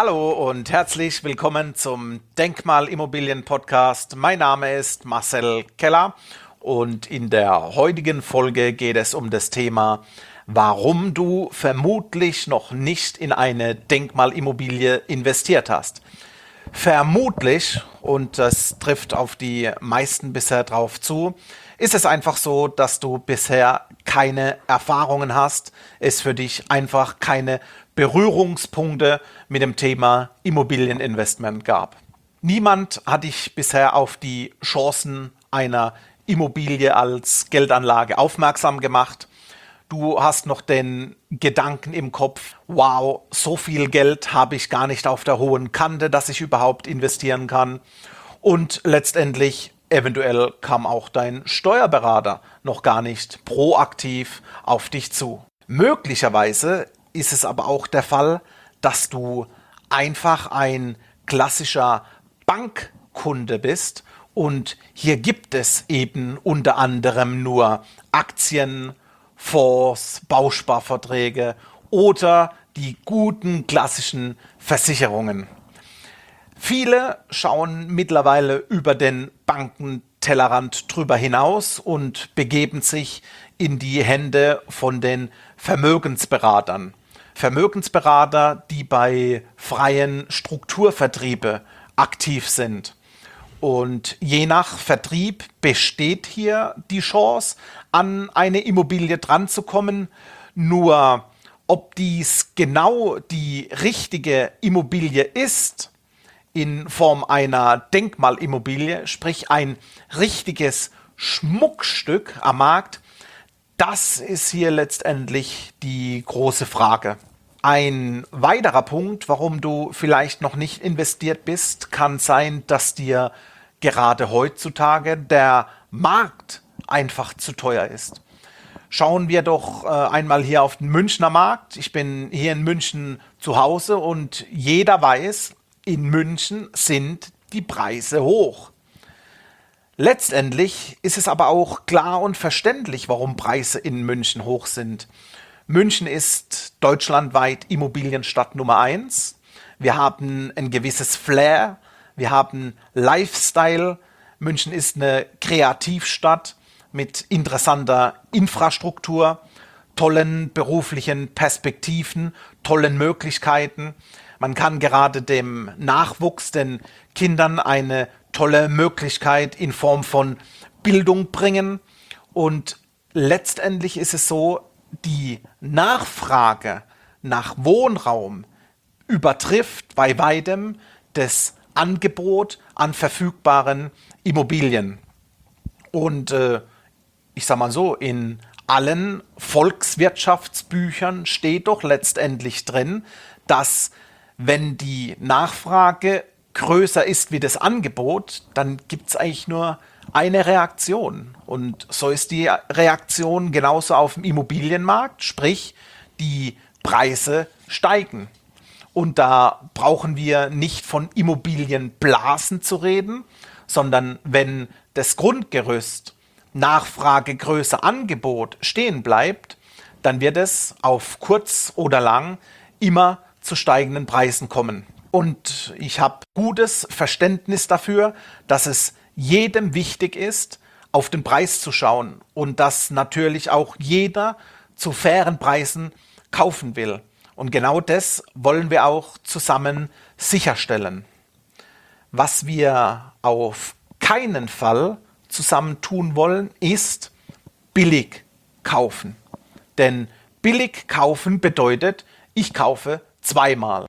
Hallo und herzlich willkommen zum Denkmalimmobilien-Podcast. Mein Name ist Marcel Keller und in der heutigen Folge geht es um das Thema, warum du vermutlich noch nicht in eine Denkmalimmobilie investiert hast. Vermutlich, und das trifft auf die meisten bisher drauf zu, ist es einfach so, dass du bisher keine Erfahrungen hast, es für dich einfach keine Berührungspunkte mit dem Thema Immobilieninvestment gab. Niemand hat dich bisher auf die Chancen einer Immobilie als Geldanlage aufmerksam gemacht. Du hast noch den Gedanken im Kopf, wow, so viel Geld habe ich gar nicht auf der hohen Kante, dass ich überhaupt investieren kann. Und letztendlich, eventuell kam auch dein Steuerberater noch gar nicht proaktiv auf dich zu. Möglicherweise ist es aber auch der Fall, dass du einfach ein klassischer Bankkunde bist und hier gibt es eben unter anderem nur Aktien, Fonds, Bausparverträge oder die guten klassischen Versicherungen. Viele schauen mittlerweile über den Bankentellerrand drüber hinaus und begeben sich in die Hände von den Vermögensberatern. Vermögensberater, die bei freien Strukturvertriebe aktiv sind. Und je nach Vertrieb besteht hier die Chance, an eine Immobilie dranzukommen. Nur ob dies genau die richtige Immobilie ist, in Form einer Denkmalimmobilie, sprich ein richtiges Schmuckstück am Markt, das ist hier letztendlich die große Frage. Ein weiterer Punkt, warum du vielleicht noch nicht investiert bist, kann sein, dass dir gerade heutzutage der Markt einfach zu teuer ist. Schauen wir doch einmal hier auf den Münchner Markt. Ich bin hier in München zu Hause und jeder weiß, in München sind die Preise hoch. Letztendlich ist es aber auch klar und verständlich, warum Preise in München hoch sind. München ist deutschlandweit Immobilienstadt Nummer 1. Wir haben ein gewisses Flair, wir haben Lifestyle. München ist eine Kreativstadt mit interessanter Infrastruktur, tollen beruflichen Perspektiven, tollen Möglichkeiten. Man kann gerade dem Nachwuchs, den Kindern eine tolle Möglichkeit in Form von Bildung bringen. Und letztendlich ist es so, die Nachfrage nach Wohnraum übertrifft bei weitem das Angebot an verfügbaren Immobilien. Und ich sage mal so, in allen Volkswirtschaftsbüchern steht doch letztendlich drin, dass wenn die Nachfrage größer ist wie das Angebot, dann gibt es eigentlich nur eine Reaktion. Und so ist die Reaktion genauso auf dem Immobilienmarkt, sprich die Preise steigen. Und da brauchen wir nicht von Immobilienblasen zu reden, sondern wenn das Grundgerüst Nachfrage größer Angebot stehen bleibt, dann wird es auf kurz oder lang immer zu steigenden Preisen kommen. Und ich habe gutes Verständnis dafür, dass es jedem wichtig ist, auf den Preis zu schauen und dass natürlich auch jeder zu fairen Preisen kaufen will. Und genau das wollen wir auch zusammen sicherstellen. Was wir auf keinen Fall zusammen tun wollen, ist billig kaufen. Denn billig kaufen bedeutet, ich kaufe zweimal.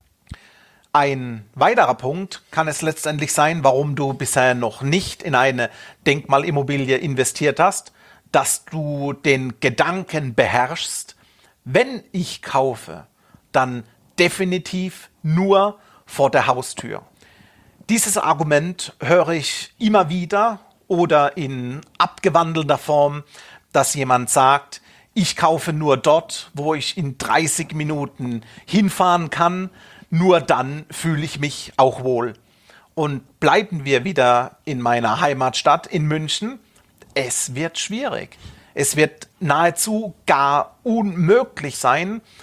Ein weiterer Punkt kann es letztendlich sein, warum du bisher noch nicht in eine Denkmalimmobilie investiert hast, dass du den Gedanken beherrschst, wenn ich kaufe, dann definitiv nur vor der Haustür. Dieses Argument höre ich immer wieder oder in abgewandelter Form, dass jemand sagt, ich kaufe nur dort, wo ich in 30 Minuten hinfahren kann, nur dann fühle ich mich auch wohl. Und bleiben wir wieder in meiner Heimatstadt in München, es wird schwierig. Es wird nahezu gar unmöglich sein,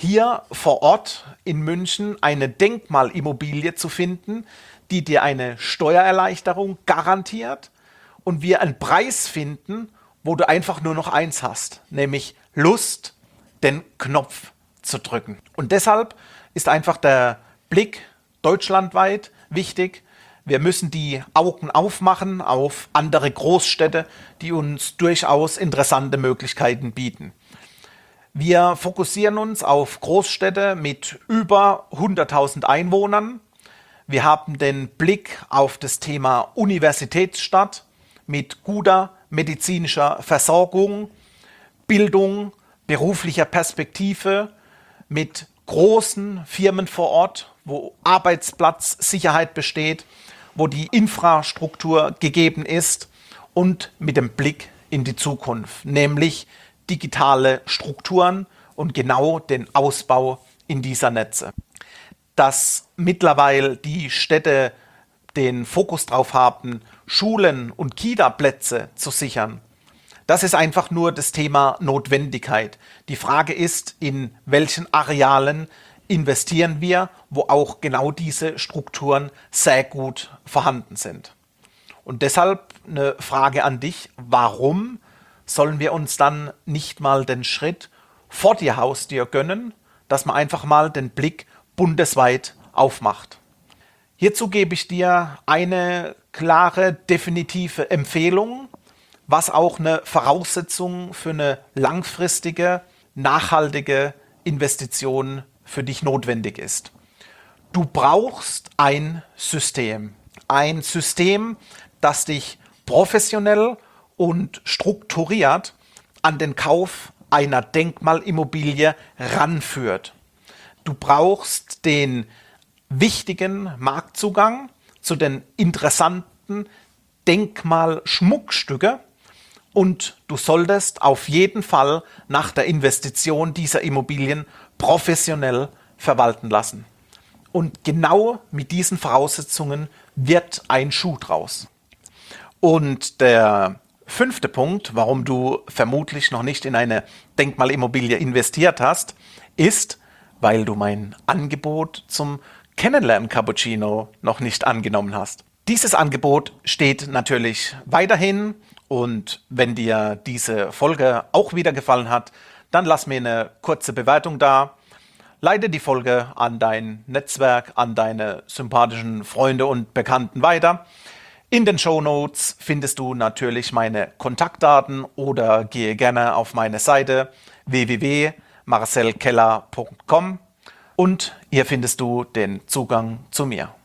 hier vor Ort in München eine Denkmalimmobilie zu finden, die dir eine Steuererleichterung garantiert und wir einen Preis finden, wo du einfach nur noch eins hast, nämlich Lust, den Knopf zu drücken. Und deshalb ist einfach der Blick deutschlandweit wichtig. Wir müssen die Augen aufmachen auf andere Großstädte, die uns durchaus interessante Möglichkeiten bieten. Wir fokussieren uns auf Großstädte mit über 100.000 Einwohnern. Wir haben den Blick auf das Thema Universitätsstadt mit guter medizinischer Versorgung, Bildung, beruflicher Perspektive, mit großen Firmen vor Ort, wo Arbeitsplatzsicherheit besteht, wo die Infrastruktur gegeben ist und mit dem Blick in die Zukunft, nämlich digitale Strukturen und genau den Ausbau in dieser Netze. Dass mittlerweile die Städte den Fokus drauf haben, Schulen und Kita-Plätze zu sichern, das ist einfach nur das Thema Notwendigkeit. Die Frage ist, in welchen Arealen investieren wir, wo auch genau diese Strukturen sehr gut vorhanden sind. Und deshalb eine Frage an dich: Warum sollen wir uns dann nicht mal den Schritt vor die Haustür gönnen, dass man einfach mal den Blick bundesweit aufmacht? Hierzu gebe ich dir eine klare, definitive Empfehlung, was auch eine Voraussetzung für eine langfristige, nachhaltige Investition für dich notwendig ist. Du brauchst ein System, das dich professionell und strukturiert an den Kauf einer Denkmalimmobilie ranführt. Du brauchst den wichtigen Marktzugang zu den interessanten Denkmalschmuckstücke und du solltest auf jeden Fall nach der Investition dieser Immobilien professionell verwalten lassen. Und genau mit diesen Voraussetzungen wird ein Schuh draus. Und der 5. Punkt, warum du vermutlich noch nicht in eine Denkmalimmobilie investiert hast, ist, weil du mein Angebot zum Kennenlernen-Cappuccino noch nicht angenommen hast. Dieses Angebot steht natürlich weiterhin, und wenn dir diese Folge auch wieder gefallen hat, dann lass mir eine kurze Bewertung da. Leite die Folge an dein Netzwerk, an deine sympathischen Freunde und Bekannten weiter. In den Shownotes findest du natürlich meine Kontaktdaten oder gehe gerne auf meine Seite www.marcelkeller.com und hier findest du den Zugang zu mir.